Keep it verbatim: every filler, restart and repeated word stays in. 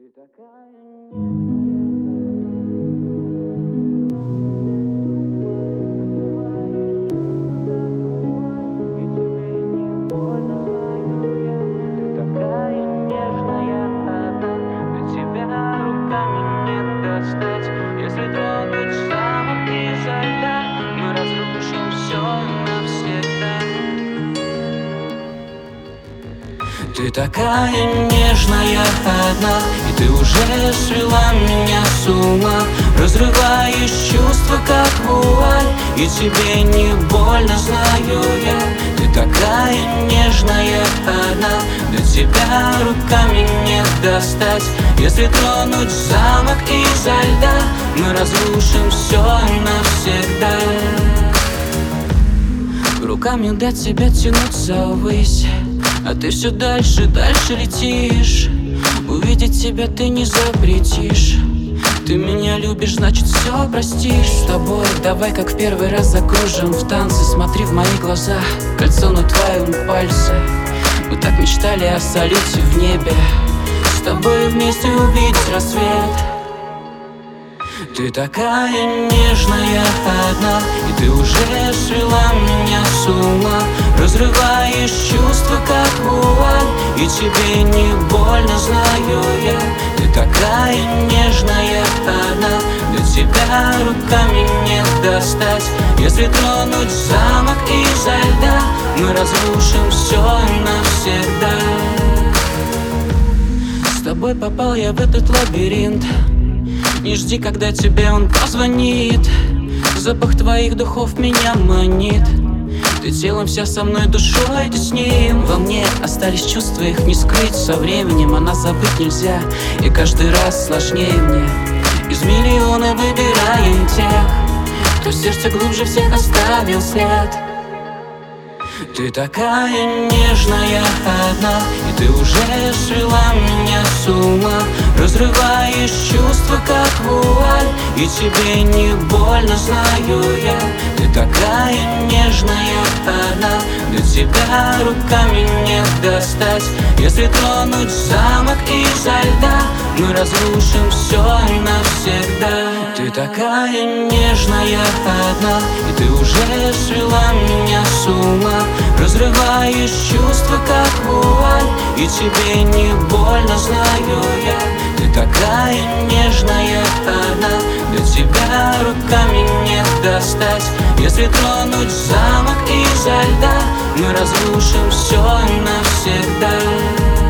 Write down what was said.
Ты такая нежная, одна, до тебя руками не достать. Если тронуть замок изо льда, мы разрушим все навсегда. Ты такая нежная, одна, и ты уже свела меня с ума. Разрываешь чувства, как вуаль, и тебе не больно, знаю я. Ты такая нежная, одна, до тебя руками не достать. Если тронуть замок изо льда, мы разрушим все навсегда. Руками до тебя тянуться ввысь, а ты все дальше, дальше летишь. Увидеть тебя ты не запретишь. Ты меня любишь, значит все простишь. С тобой давай как в первый раз закружим в танце. Смотри в мои глаза, кольцо на твоем пальце. Мы так мечтали о салюте в небе, с тобой вместе увидеть рассвет. Ты такая нежная, одна, и ты уже свела меня с ума. Разрываешь чувства, как вуаль, и тебе не больно, знаю я. Ты такая нежная, одна, до тебя руками не достать. Если тронуть замок изо льда, мы разрушим все навсегда. С тобой попал я в этот лабиринт. Не жди, когда тебе он позвонит. Запах твоих духов меня манит. Ты телом вся со мной, душой ты с ним. Во мне остались чувства, их не скрыть со временем, а нас забыть нельзя, и каждый раз сложнее мне. Из миллиона выбираем тех, кто в сердце глубже всех оставил след. Ты такая нежная, одна, и ты уже свела меня с ума. Разрываешь чувства, как вуаль, и тебе не больно, знаю я. Ты такая нежная, одна, до тебя руками не достать. Если тронуть замок изо льда, мы разрушим все навсегда. Ты такая нежная, одна, и ты уже свела меня с ума. Разрываешь чувства, как вуаль, и тебе не больно, знаю я. Ты такая нежная, одна, до тебя руками не достать. Если тронуть замок изо льда, мы разрушим все навсегда.